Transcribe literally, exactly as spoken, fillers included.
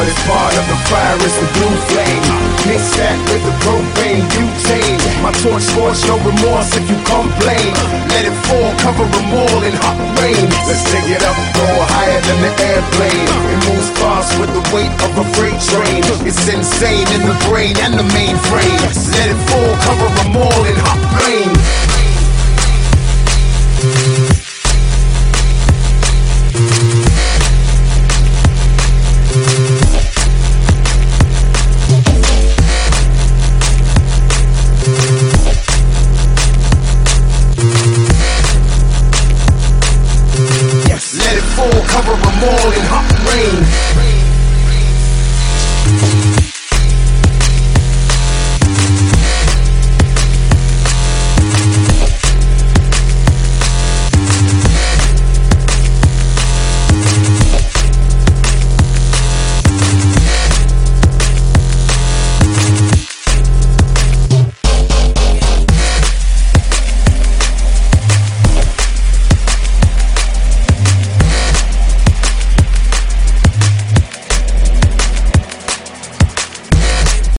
hottest part of the fire is the blue flame. Mix that with the propane, butane. My torch scorch, no remorse if you complain. Let it fall, cover them all in hot rain. Let's take it up, go higher than the airplane. It moves fast with the weight of a freight train. It's insane in the brain and the mainframe. Let it fall, cover them all in hot rain.